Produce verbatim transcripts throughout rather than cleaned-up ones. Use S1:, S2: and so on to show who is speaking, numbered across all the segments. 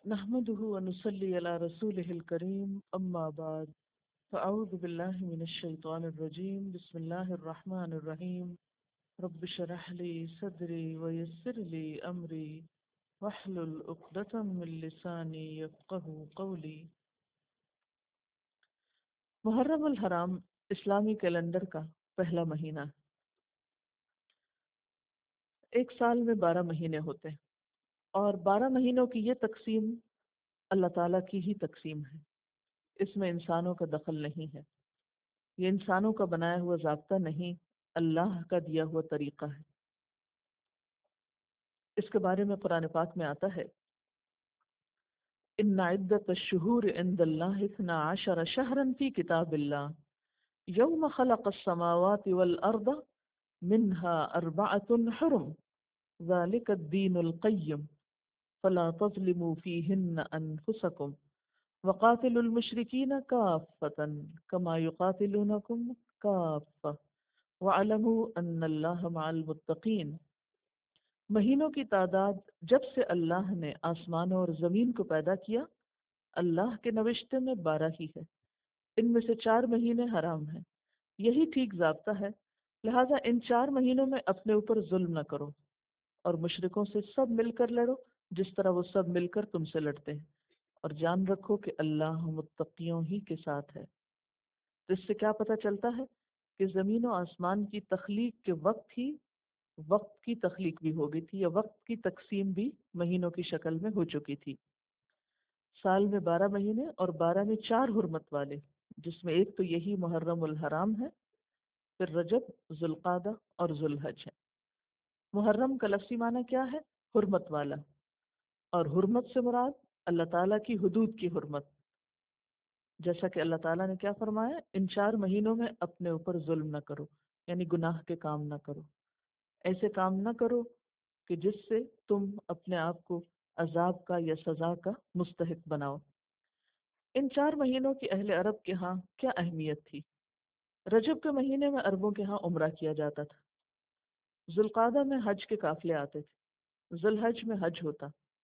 S1: نحمده ونصلي على رسوله الكريم أما بعد فأعوذ بالله من الشيطان الرجيم بسم الله الرحمن الرحيم رب اشرح لي صدري ويسر لي أمري واحلل عقدة من لساني يفقه قولي۔ محرم الحرام اسلامی کیلنڈر کا پہلا مہینہ ہے۔ ایک سال میں بارہ مہینے ہوتے ہیں اور بارہ مہینوں کی یہ تقسیم اللہ تعالیٰ کی ہی تقسیم ہے، اس میں انسانوں کا دخل نہیں ہے، یہ انسانوں کا بنایا ہوا ضابطہ نہیں، اللہ کا دیا ہوا طریقہ ہے۔ اس کے بارے میں قرآن پاک میں آتا ہے ان عدت الشہور عند اللہ اثنا عشر شہرا فی کتاب اللہ یوم خلق السماوات والارض منها اربعۃ حرم ذلك الدین القیم فلا تظلموا فیہن انفسکم وقاتلوا المشرکین کافۃ کما یقاتلونکم کافۃ وَاعْلَمُوا أَنَّ اللَّهَ مَعَ الْمُتَّقِينَ۔ مہینوں کی تعداد جب سے اللہ نے آسمانوں اور زمین کو پیدا کیا اللہ کے نوشتے میں بارہ ہی ہے، ان میں سے چار مہینے حرام ہیں، یہی ٹھیک ضابطہ ہے، لہذا ان چار مہینوں میں اپنے اوپر ظلم نہ کرو اور مشرکوں سے سب مل کر لڑو جس طرح وہ سب مل کر تم سے لڑتے ہیں، اور جان رکھو کہ اللہ متقیوں ہی کے ساتھ ہے۔ تو اس سے کیا پتہ چلتا ہے کہ زمین و آسمان کی تخلیق کے وقت ہی وقت کی تخلیق بھی ہو گئی تھی، یا وقت کی تقسیم بھی مہینوں کی شکل میں ہو چکی تھی۔ سال میں بارہ مہینے اور بارہ میں چار حرمت والے، جس میں ایک تو یہی محرم الحرام ہے، پھر رجب، ذوالقعدہ اور ذوالحج ہے۔ محرم کا لفظی معنی کیا ہے؟ حرمت والا، اور حرمت سے مراد اللہ تعالیٰ کی حدود کی حرمت، جیسا کہ اللہ تعالیٰ نے کیا فرمایا، ان چار مہینوں میں اپنے اوپر ظلم نہ کرو، یعنی گناہ کے کام نہ کرو، ایسے کام نہ کرو کہ جس سے تم اپنے آپ کو عذاب کا یا سزا کا مستحق بناؤ۔ ان چار مہینوں کی اہل عرب کے ہاں کیا اہمیت تھی؟ رجب کے مہینے میں عربوں کے ہاں عمرہ کیا جاتا تھا، ذوالقعدہ میں حج کے قافلے آتے تھے، ذوالحج میں حج ہوتا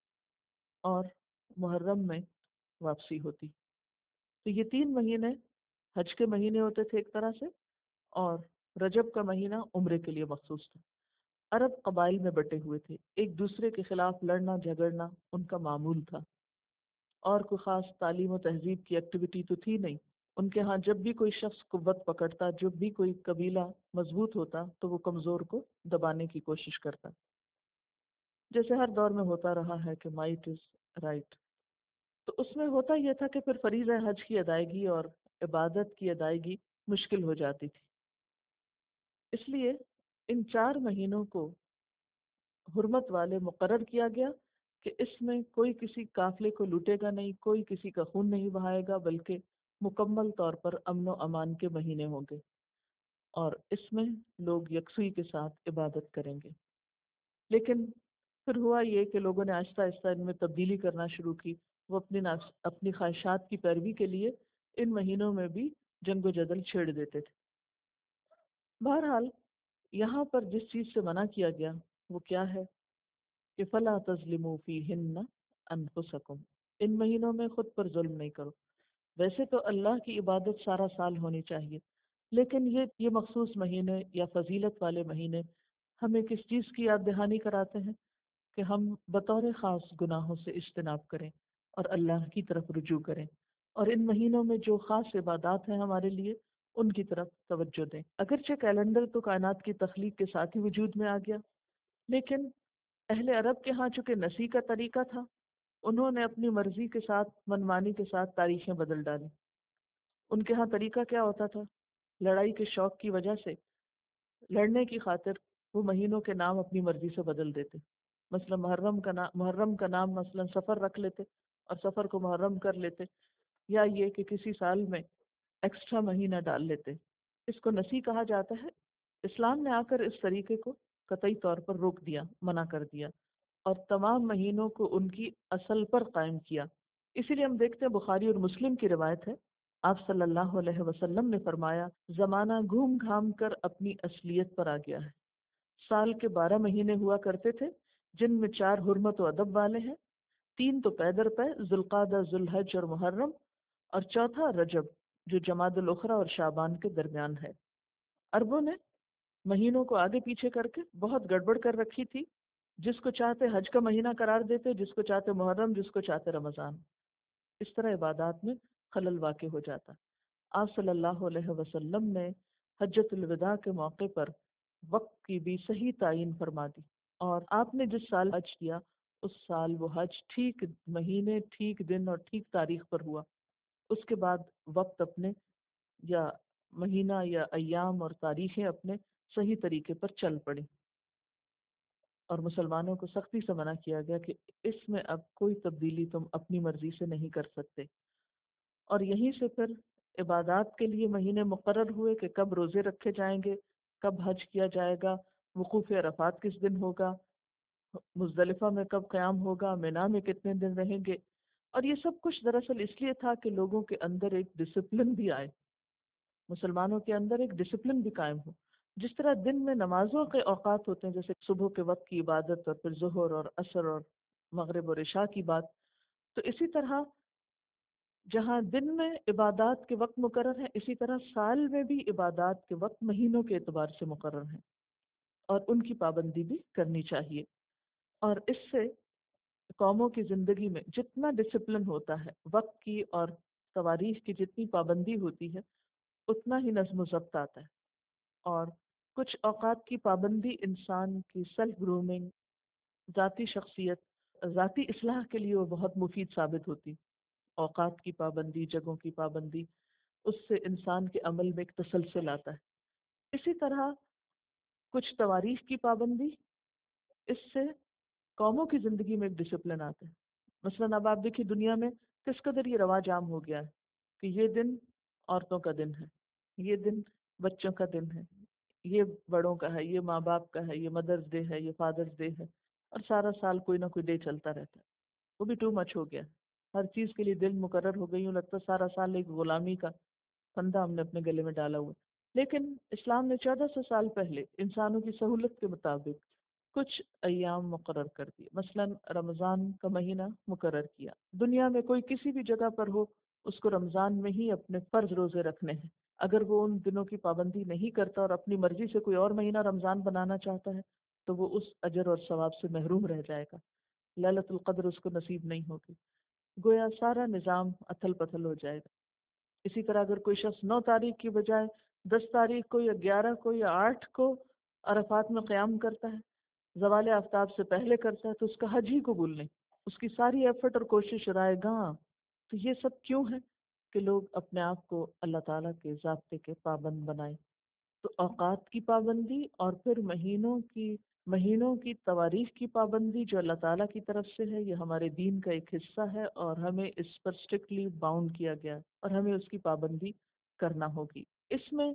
S1: اور محرم میں واپسی ہوتی۔ تو یہ تین مہینے حج کے مہینے ہوتے تھے ایک طرح سے، اور رجب کا مہینہ عمرے کے لیے مخصوص تھا۔ عرب قبائل میں بٹے ہوئے تھے، ایک دوسرے کے خلاف لڑنا جھگڑنا ان کا معمول تھا، اور کوئی خاص تعلیم و تہذیب کی ایکٹیویٹی تو تھی نہیں۔ ان کے ہاں جب بھی کوئی شخص قوت پکڑتا، جب بھی کوئی قبیلہ مضبوط ہوتا تو وہ کمزور کو دبانے کی کوشش کرتا، جیسے ہر دور میں ہوتا رہا ہے کہ مائٹ از رائٹ۔ تو اس میں ہوتا یہ تھا کہ پھر فریضہ حج کی ادائیگی اور عبادت کی ادائیگی مشکل ہو جاتی تھی، اس لیے ان چار مہینوں کو حرمت والے مقرر کیا گیا کہ اس میں کوئی کسی قافلے کو لوٹے گا نہیں، کوئی کسی کا خون نہیں بہائے گا، بلکہ مکمل طور پر امن و امان کے مہینے ہوں گے، اور اس میں لوگ یکسوئی کے ساتھ عبادت کریں گے۔ لیکن پھر ہوا یہ کہ لوگوں نے آہستہ آہستہ ان میں تبدیلی کرنا شروع کی، وہ اپنی اپنی خواہشات کی پیروی کے لیے ان مہینوں میں بھی جنگ و جدل چھیڑ دیتے تھے۔ بہرحال یہاں پر جس چیز سے منع کیا گیا وہ کیا ہے کہ فَلَا تَظْلِمُوا فِيهِنَّ أَنفُسَكُمْ، ان مہینوں میں خود پر ظلم نہیں کرو۔ ویسے تو اللہ کی عبادت سارا سال ہونی چاہیے، لیکن یہ یہ مخصوص مہینے یا فضیلت والے مہینے ہمیں کس چیز کی یاد دہانی کراتے ہیں کہ ہم بطور خاص گناہوں سے اجتناب کریں اور اللہ کی طرف رجوع کریں، اور ان مہینوں میں جو خاص عبادات ہیں ہمارے لیے ان کی طرف توجہ دیں۔ اگرچہ کیلنڈر تو کائنات کی تخلیق کے ساتھ ہی وجود میں آ گیا، لیکن اہل عرب کے ہاں چونکہ نسی کا طریقہ تھا، انہوں نے اپنی مرضی کے ساتھ منمانی کے ساتھ تاریخیں بدل ڈالی۔ ان کے ہاں طریقہ کیا ہوتا تھا؟ لڑائی کے شوق کی وجہ سے لڑنے کی خاطر وہ مہینوں کے نام اپنی مرضی سے بدل دیتے، مثلا محرم کا نام محرم کا نام مثلا سفر رکھ لیتے اور سفر کو محرم کر لیتے، یا یہ کہ کسی سال میں ایکسٹرا مہینہ ڈال لیتے۔ اس کو نسی کہا جاتا ہے۔ اسلام نے آ کر اس طریقے کو قطعی طور پر روک دیا، منع کر دیا، اور تمام مہینوں کو ان کی اصل پر قائم کیا۔ اسی لیے ہم دیکھتے ہیں بخاری اور مسلم کی روایت ہے، آپ صلی اللہ علیہ وسلم نے فرمایا زمانہ گھوم گھام کر اپنی اصلیت پر آ گیا ہے۔ سال کے بارہ مہینے ہوا کرتے تھے جن میں چار حرمت و ادب والے ہیں، تین تو پیدر پہ، ذوالقعدہ، ذوالحج اور محرم، اور چوتھا رجب جو جمادی الاخری اور شعبان کے درمیان ہے۔ عربوں نے مہینوں کو آگے پیچھے کر کے بہت گڑبڑ کر رکھی تھی، جس کو چاہتے حج کا مہینہ قرار دیتے، جس کو چاہتے محرم، جس کو چاہتے رمضان۔ اس طرح عبادات میں خلل واقع ہو جاتا۔ آپ صلی اللہ علیہ وسلم نے حجۃ الوداع کے موقع پر وقت کی بھی صحیح تعین فرما دی، اور آپ نے جس سال حج کیا اس سال وہ حج ٹھیک مہینے، ٹھیک دن اور ٹھیک تاریخ پر ہوا۔ اس کے بعد وقت اپنے یا مہینہ یا ایام اور تاریخیں اپنے صحیح طریقے پر چل پڑی، اور مسلمانوں کو سختی سے منع کیا گیا کہ اس میں اب کوئی تبدیلی تم اپنی مرضی سے نہیں کر سکتے۔ اور یہیں سے پھر عبادات کے لیے مہینے مقرر ہوئے کہ کب روزے رکھے جائیں گے، کب حج کیا جائے گا، وقوف عرفات کس دن ہوگا، مزدلفہ میں کب قیام ہوگا، مینا میں کتنے دن رہیں گے۔ اور یہ سب کچھ دراصل اس لیے تھا کہ لوگوں کے اندر ایک ڈسپلن بھی آئے، مسلمانوں کے اندر ایک ڈسپلن بھی قائم ہو۔ جس طرح دن میں نمازوں کے اوقات ہوتے ہیں، جیسے صبح کے وقت کی عبادت اور پھر ظہر اور عصر اور مغرب اور عشاء کی بات، تو اسی طرح جہاں دن میں عبادات کے وقت مقرر ہیں، اسی طرح سال میں بھی عبادات کے وقت مہینوں کے اعتبار سے مقرر ہیں، اور ان کی پابندی بھی کرنی چاہیے۔ اور اس سے قوموں کی زندگی میں جتنا ڈسپلن ہوتا ہے، وقت کی اور تواریخ کی جتنی پابندی ہوتی ہے، اتنا ہی نظم و ضبط آتا ہے۔ اور کچھ اوقات کی پابندی انسان کی سیلف گرومنگ، ذاتی شخصیت، ذاتی اصلاح کے لیے وہ بہت مفید ثابت ہوتی۔ اوقات کی پابندی، جگہوں کی پابندی، اس سے انسان کے عمل میں ایک تسلسل آتا ہے۔ اسی طرح کچھ تواریخ کی پابندی، اس سے قوموں کی زندگی میں ایک ڈسپلن آتا ہے۔ مثلاً اب آپ دیکھیے دنیا میں کس قدر یہ رواج عام ہو گیا ہے کہ یہ دن عورتوں کا دن ہے، یہ دن بچوں کا دن ہے، یہ بڑوں کا ہے، یہ ماں باپ کا ہے، یہ مدرس ڈے ہے، یہ فادرس ڈے ہے، اور سارا سال کوئی نہ کوئی ڈے چلتا رہتا ہے۔ وہ بھی ٹو مچ ہو گیا، ہر چیز کے لیے دن مقرر ہو گئی، ہوں لگتا ہے سارا سال ایک غلامی کا پندہ ہم نے اپنے گلے میں ڈالا ہوا ہے۔ لیکن اسلام نے چودہ سو سال پہلے انسانوں کی سہولت کے مطابق کچھ ایام مقرر کر دیے، مثلاً رمضان کا مہینہ مقرر کیا۔ دنیا میں کوئی کسی بھی جگہ پر ہو، اس کو رمضان میں ہی اپنے فرض روزے رکھنے ہیں۔ اگر وہ ان دنوں کی پابندی نہیں کرتا اور اپنی مرضی سے کوئی اور مہینہ رمضان بنانا چاہتا ہے تو وہ اس اجر اور ثواب سے محروم رہ جائے گا، لیلۃ القدر اس کو نصیب نہیں ہوگی، گویا سارا نظام اتھل پتھل ہو جائے گا۔ اسی طرح اگر کوئی شخص نو تاریخ کی بجائے دس تاریخ کو یا گیارہ کو یا آٹھ کو عرفات میں قیام کرتا ہے، زوال آفتاب سے پہلے کرتا ہے، تو اس کا حج ہی قبول نہیں، اس کی ساری ایفرٹ اور کوشش رائے گاں۔ تو یہ سب کیوں ہے کہ لوگ اپنے آپ کو اللہ تعالیٰ کے ضابطے کے پابند بنائیں۔ تو اوقات کی پابندی اور پھر مہینوں کی مہینوں کی تواریخ کی پابندی جو اللہ تعالیٰ کی طرف سے ہے، یہ ہمارے دین کا ایک حصہ ہے، اور ہمیں اس پر اسٹرکٹلی باؤنڈ کیا گیا ہے، اور ہمیں اس کی پابندی کرنا ہوگی۔ اس میں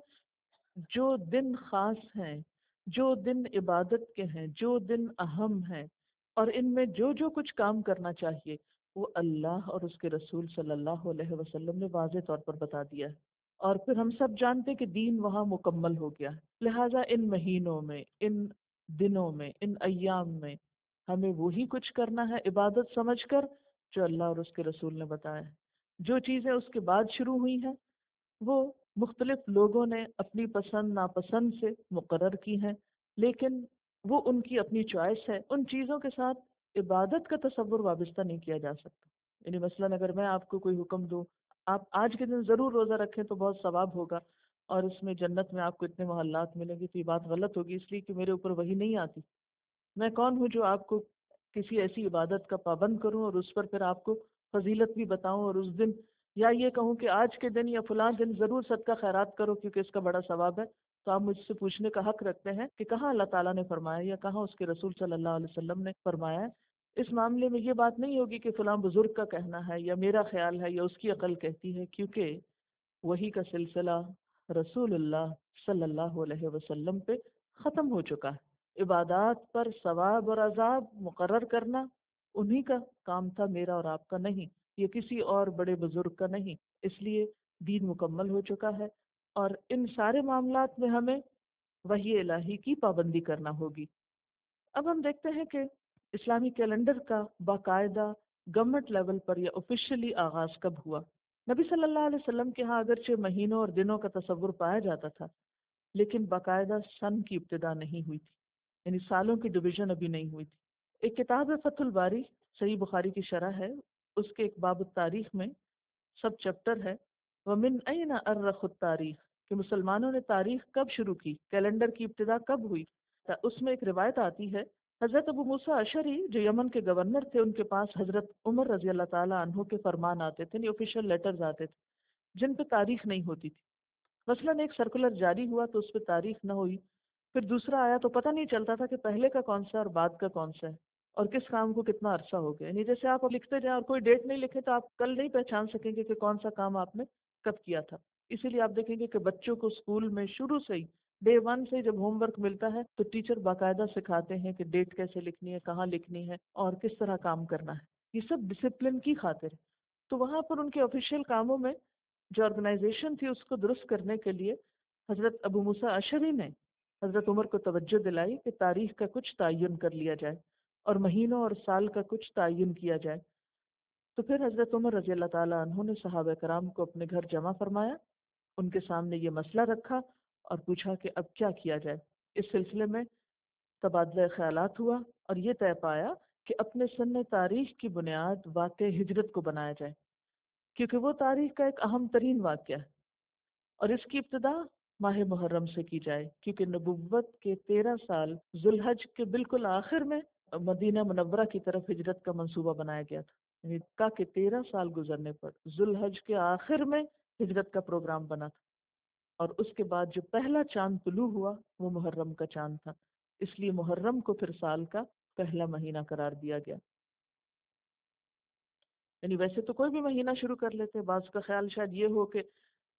S1: جو دن خاص ہیں، جو دن عبادت کے ہیں، جو دن اہم ہیں، اور ان میں جو جو کچھ کام کرنا چاہیے، وہ اللہ اور اس کے رسول صلی اللہ علیہ وسلم نے واضح طور پر بتا دیا ہے۔ اور پھر ہم سب جانتے کہ دین وہاں مکمل ہو گیا ہے، لہٰذا ان مہینوں میں، ان دنوں میں، ان ایام میں ہمیں وہی کچھ کرنا ہے عبادت سمجھ کر جو اللہ اور اس کے رسول نے بتایا ہے۔ جو چیزیں اس کے بعد شروع ہوئی ہیں وہ مختلف لوگوں نے اپنی پسند ناپسند سے مقرر کی ہیں، لیکن وہ ان کی اپنی چوائس ہے۔ ان چیزوں کے ساتھ عبادت کا تصور وابستہ نہیں کیا جا سکتا۔ یعنی مثلاً اگر میں آپ کو کوئی حکم دوں، آپ آج کے دن ضرور روزہ رکھیں تو بہت ثواب ہوگا اور اس میں جنت میں آپ کو اتنے محلات ملیں گے، تو یہ بات غلط ہوگی، اس لیے کہ میرے اوپر وہی نہیں آتی۔ میں کون ہوں جو آپ کو کسی ایسی عبادت کا پابند کروں اور اس پر پھر آپ کو فضیلت بھی بتاؤں، اور اس دن یا یہ کہوں کہ آج کے دن یا فلاں دن ضرور صدقہ خیرات کرو کیونکہ اس کا بڑا ثواب ہے۔ تو آپ مجھ سے پوچھنے کا حق رکھتے ہیں کہ کہاں اللہ تعالیٰ نے فرمایا یا کہاں اس کے رسول صلی اللہ علیہ وسلم نے فرمایا ہے۔ اس معاملے میں یہ بات نہیں ہوگی کہ فلاں بزرگ کا کہنا ہے یا میرا خیال ہے یا اس کی عقل کہتی ہے، کیونکہ وہی کا سلسلہ رسول اللہ صلی اللہ علیہ وسلم پہ ختم ہو چکا ہے۔ عبادات پر ثواب اور عذاب مقرر کرنا انہی کا کام تھا، میرا اور آپ کا نہیں، یہ کسی اور بڑے بزرگ کا نہیں۔ اس لیے دین مکمل ہو چکا ہے، اور ان سارے معاملات میں ہمیں وحی الہی کی پابندی کرنا ہوگی۔ اب ہم دیکھتے ہیں کہ اسلامی کیلنڈر کا باقاعدہ گورنمنٹ لیول پر یہ آفیشلی آغاز کب ہوا؟ نبی صلی اللہ علیہ وسلم کے ہاں اگرچہ مہینوں اور دنوں کا تصور پایا جاتا تھا، لیکن باقاعدہ سن کی ابتدا نہیں ہوئی تھی، یعنی سالوں کی ڈویژن ابھی نہیں ہوئی تھی۔ ایک کتاب ہے فتح الباری، صحیح بخاری کی شرح ہے، اس کے ایک باب التاریخ میں سب چیپٹر ہے وَمِنْ أَيْنَ أَرَّخُ التاریخ، کہ مسلمانوں نے تاریخ کب شروع کی، کیلنڈر کی ابتدا کب ہوئی۔ تا اس میں ایک روایت آتی ہے، حضرت ابو موسیٰ اشعری جو یمن کے گورنر تھے، ان کے پاس حضرت عمر رضی اللہ تعالیٰ عنہ کے فرمان آتے تھے، یعنی آفیشیل لیٹرز آتے تھے جن پہ تاریخ نہیں ہوتی تھی۔ مثلاً ایک سرکولر جاری ہوا تو اس پہ تاریخ نہ ہوئی، پھر دوسرا آیا تو پتہ نہیں چلتا تھا کہ پہلے کا کون سا اور بعد کا کون سا ہے، اور کس کام کو کتنا عرصہ ہو گیا۔ یعنی جیسے آپ لکھتے جائیں اور کوئی ڈیٹ نہیں لکھے تو آپ کل نہیں پہچان سکیں گے کہ کون سا کام آپ نے کب کیا تھا۔ اسی لیے آپ دیکھیں گے کہ بچوں کو اسکول میں شروع سے ہی ڈے ون سے جب ہوم ورک ملتا ہے تو ٹیچر باقاعدہ سکھاتے ہیں کہ ڈیٹ کیسے لکھنی ہے، کہاں لکھنی ہے اور کس طرح کام کرنا ہے۔ یہ سب ڈسپلن کی خاطر ہے۔ تو وہاں پر ان کے آفیشیل کاموں میں جو آرگنائزیشن تھی اس کو درست کرنے کے لیے حضرت ابو موسیٰ اشعری نے حضرت عمر کو توجہ دلائی کہ تاریخ کا کچھ تعین کر لیا جائے اور مہینوں اور سال کا کچھ تعین کیا جائے۔ تو پھر حضرت عمر رضی اللہ تعالیٰ عنہ نے صحابہ کرام کو اپنے گھر جمع فرمایا، ان کے سامنے یہ مسئلہ رکھا اور پوچھا کہ اب کیا کیا جائے۔ اس سلسلے میں تبادلہ خیالات ہوا اور یہ طے پایا کہ اپنے سن تاریخ کی بنیاد واقع ہجرت کو بنایا جائے، کیونکہ وہ تاریخ کا ایک اہم ترین واقعہ ہے، اور اس کی ابتدا ماہ محرم سے کی جائے، کیونکہ نبوت کے تیرہ سال ذوالحج کے بالکل آخر میں مدینہ منورہ کی طرف ہجرت کا منصوبہ بنایا گیا تھا، یعنی کا کہ تیرہ سال گزرنے پر ذوالحج کے آخر میں ہجرت کا پروگرام بنا تھا، اور اس کے بعد جو پہلا چاند طلوع ہوا وہ محرم کا چاند تھا، اس لیے محرم کو پھر سال کا پہلا مہینہ قرار دیا گیا۔ یعنی ویسے تو کوئی بھی مہینہ شروع کر لیتے، بعض کا خیال شاید یہ ہو کہ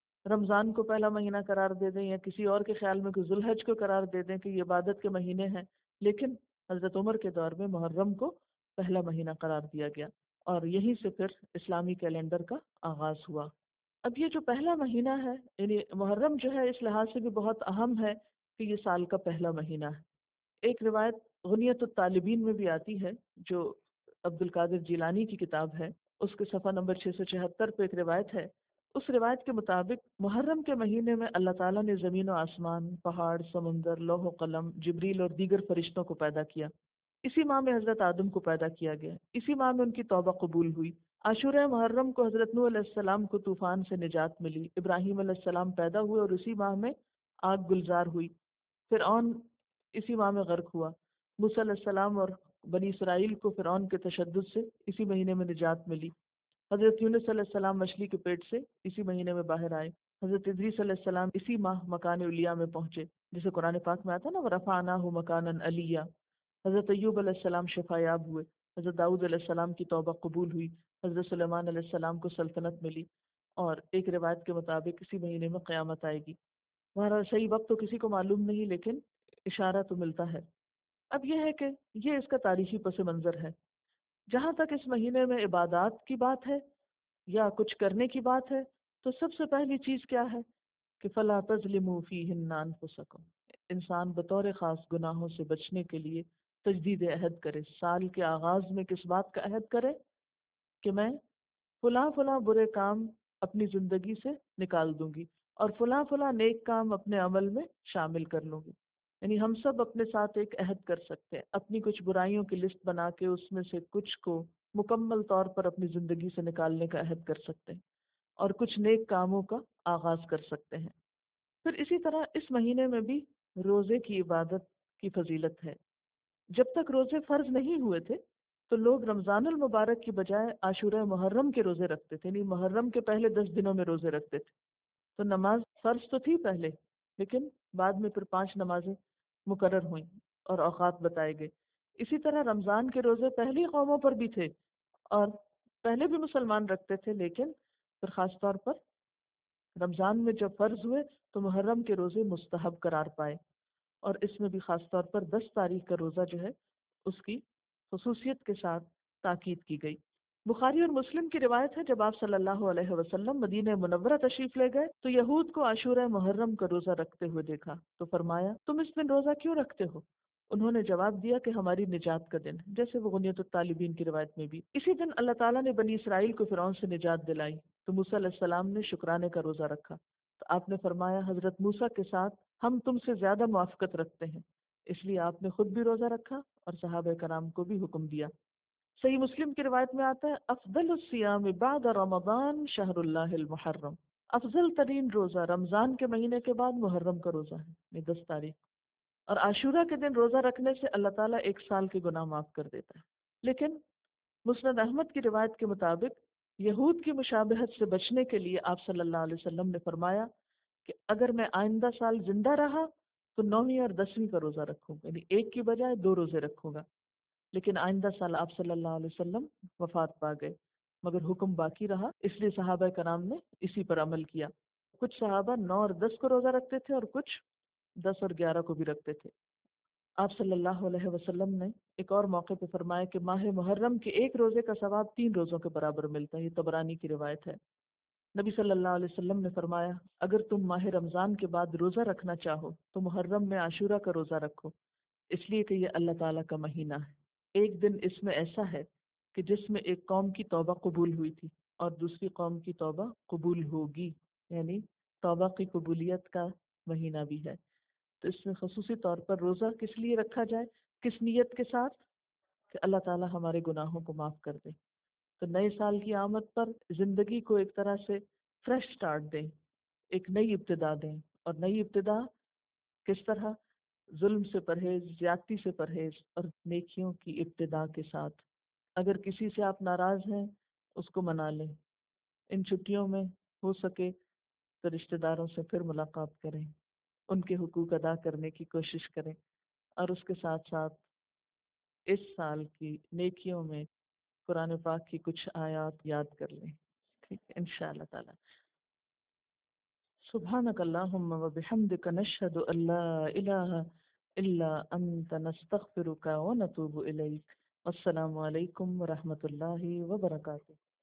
S1: رمضان کو پہلا مہینہ قرار دے دیں، یا کسی اور کے خیال میں کہ ذوالحج کو قرار دے دیں کہ یہ عبادت کے مہینے ہیں، لیکن حضرت عمر کے دور میں محرم کو پہلا مہینہ قرار دیا گیا، اور یہیں سے پھر اسلامی کیلنڈر کا آغاز ہوا۔ اب یہ جو پہلا مہینہ ہے، یعنی محرم جو ہے اس لحاظ سے بھی بہت اہم ہے کہ یہ سال کا پہلا مہینہ ہے۔ ایک روایت غنیت الطالبین میں بھی آتی ہے جو عبد القادر جیلانی کی کتاب ہے، اس کے صفحہ نمبر چھ سو چوہتر پہ ایک روایت ہے۔ اس روایت کے مطابق محرم کے مہینے میں اللہ تعالیٰ نے زمین و آسمان، پہاڑ، سمندر، لوح و قلم، جبریل اور دیگر فرشتوں کو پیدا کیا۔ اسی ماہ میں حضرت آدم کو پیدا کیا گیا، اسی ماہ میں ان کی توبہ قبول ہوئی۔ عاشورہ محرم کو حضرت نوح علیہ السلام کو طوفان سے نجات ملی، ابراہیم علیہ السلام پیدا ہوئے اور اسی ماہ میں آگ گلزار ہوئی، فرعون اسی ماہ میں غرق ہوا، موسیٰ علیہ السلام اور بنی اسرائیل کو فرعون کے تشدد سے اسی مہینے میں نجات ملی، حضرت یونس علیہ السلام مچھلی کے پیٹ سے اسی مہینے میں باہر آئے، حضرت ادریس علیہ السلام اسی ماہ مکان علیہ میں پہنچے، جسے قرآن پاک میں آتا ہے نا وَرَفَعْنَاهُ مَكَانًا عَلِيًّا۔ حضرت ایوب علیہ السلام شفا یاب ہوئے، حضرت داؤد علیہ السلام کی توبہ قبول ہوئی، حضرت سلیمان علیہ السلام کو سلطنت ملی، اور ایک روایت کے مطابق اسی مہینے میں قیامت آئے گی۔ ہمارا صحیح وقت تو کسی کو معلوم نہیں، لیکن اشارہ تو ملتا ہے۔ اب یہ ہے کہ یہ اس کا تاریخی پس منظر ہے۔ جہاں تک اس مہینے میں عبادات کی بات ہے یا کچھ کرنے کی بات ہے، تو سب سے پہلی چیز کیا ہے کہ فَلَا تَظْلِمُوا فِيهِنَّ أَنفُسَكُمْ، انسان بطور خاص گناہوں سے بچنے کے لیے تجدید عہد کرے۔ سال کے آغاز میں کس بات کا عہد کرے کہ میں فلاں فلاں برے کام اپنی زندگی سے نکال دوں گی اور فلاں فلاں نیک کام اپنے عمل میں شامل کر لوں گی۔ یعنی ہم سب اپنے ساتھ ایک عہد کر سکتے ہیں، اپنی کچھ برائیوں کی لسٹ بنا کے اس میں سے کچھ کو مکمل طور پر اپنی زندگی سے نکالنے کا عہد کر سکتے ہیں اور کچھ نیک کاموں کا آغاز کر سکتے ہیں۔ پھر اسی طرح اس مہینے میں بھی روزے کی عبادت کی فضیلت ہے۔ جب تک روزے فرض نہیں ہوئے تھے تو لوگ رمضان المبارک کی بجائے عاشورہ محرم کے روزے رکھتے تھے، یعنی محرم کے پہلے دس دنوں میں روزے رکھتے تھے۔ تو نماز فرض تو تھی پہلے، لیکن بعد میں پھر پانچ نمازیں مقرر ہوئیں اور اوقات بتائے گئے۔ اسی طرح رمضان کے روزے پہلی قوموں پر بھی تھے اور پہلے بھی مسلمان رکھتے تھے، لیکن پھر خاص طور پر رمضان میں جب فرض ہوئے تو محرم کے روزے مستحب قرار پائے، اور اس میں بھی خاص طور پر دس تاریخ کا روزہ جو ہے اس کی خصوصیت کے ساتھ تاکید کی گئی۔ بخاری اور مسلم کی روایت ہے، جب آپ صلی اللہ علیہ وسلم مدینہ منورہ تشریف لے گئے تو یہود کو عاشورہ محرم کا روزہ رکھتے ہوئے دیکھا تو فرمایا تم اس دن روزہ کیوں رکھتے ہو؟ انہوں نے جواب دیا کہ ہماری نجات کا دن، جیسے وہ غنیت الطالبین کی روایت میں بھی اسی دن اللہ تعالیٰ نے بنی اسرائیل کو فرعون سے نجات دلائی، تو موسیٰ علیہ السلام نے شکرانے کا روزہ رکھا، تو آپ نے فرمایا حضرت موسیٰ کے ساتھ ہم تم سے زیادہ موافقت رکھتے ہیں، اس لیے آپ نے خود بھی روزہ رکھا اور صحابہ کرام کو بھی حکم دیا۔ صحیح مسلم کی روایت میں آتا ہے افضل الصیام بعد رمضان شہر اللہ المحرم، افضل ترین روزہ رمضان کے مہینے کے بعد محرم کا روزہ ہے، یعنی دس تاریخ، اور عاشورہ کے دن روزہ رکھنے سے اللہ تعالیٰ ایک سال کے گناہ معاف کر دیتا ہے۔ لیکن مسند احمد کی روایت کے مطابق یہود کی مشابہت سے بچنے کے لیے آپ صلی اللہ علیہ وسلم نے فرمایا کہ اگر میں آئندہ سال زندہ رہا تو نویں اور دسویں کا روزہ رکھوں گا، یعنی ایک کی بجائے دو روزے رکھوں گا۔ لیکن آئندہ سال آپ صلی اللہ علیہ وسلم وفات پا گئے، مگر حکم باقی رہا، اس لیے صحابہ کرام نے اسی پر عمل کیا۔ کچھ صحابہ نو اور دس کو روزہ رکھتے تھے اور کچھ دس اور گیارہ کو بھی رکھتے تھے۔ آپ صلی اللہ علیہ وسلم نے ایک اور موقع پہ فرمایا کہ ماہ محرم کے ایک روزے کا ثواب تین روزوں کے برابر ملتا ہے، یہ طبرانی کی روایت ہے۔ نبی صلی اللہ علیہ وسلم نے فرمایا اگر تم ماہ رمضان کے بعد روزہ رکھنا چاہو تو محرم میں عاشورہ کا روزہ رکھو، اس لیے کہ یہ اللہ تعالیٰ کا مہینہ ہے۔ ایک دن اس میں ایسا ہے کہ جس میں ایک قوم کی توبہ قبول ہوئی تھی اور دوسری قوم کی توبہ قبول ہوگی، یعنی توبہ کی قبولیت کا مہینہ بھی ہے۔ تو اس میں خصوصی طور پر روزہ کس لیے رکھا جائے، کس نیت کے ساتھ؟ کہ اللہ تعالیٰ ہمارے گناہوں کو معاف کر دے، تو نئے سال کی آمد پر زندگی کو ایک طرح سے فریش سٹارٹ دیں، ایک نئی ابتدا دیں۔ اور نئی ابتدا کس طرح؟ ظلم سے پرہیز، زیادتی سے پرہیز اور نیکیوں کی ابتدا کے ساتھ۔ اگر کسی سے آپ ناراض ہیں اس کو منا لیں، ان چھٹیوں میں ہو سکے تو رشتہ داروں سے پھر ملاقات کریں، ان کے حقوق ادا کرنے کی کوشش کریں، اور اس کے ساتھ ساتھ اس سال کی نیکیوں میں قرآن پاک کی کچھ آیات یاد کر لیں، ٹھیک ہے انشاءاللہ تعالی۔ سبحانک اللہم و بحمدک نشہد ان لا الہ الا انت نستغفرک و نتوب الیک۔ السلام علیکم ورحمۃ اللہ وبرکاتہ۔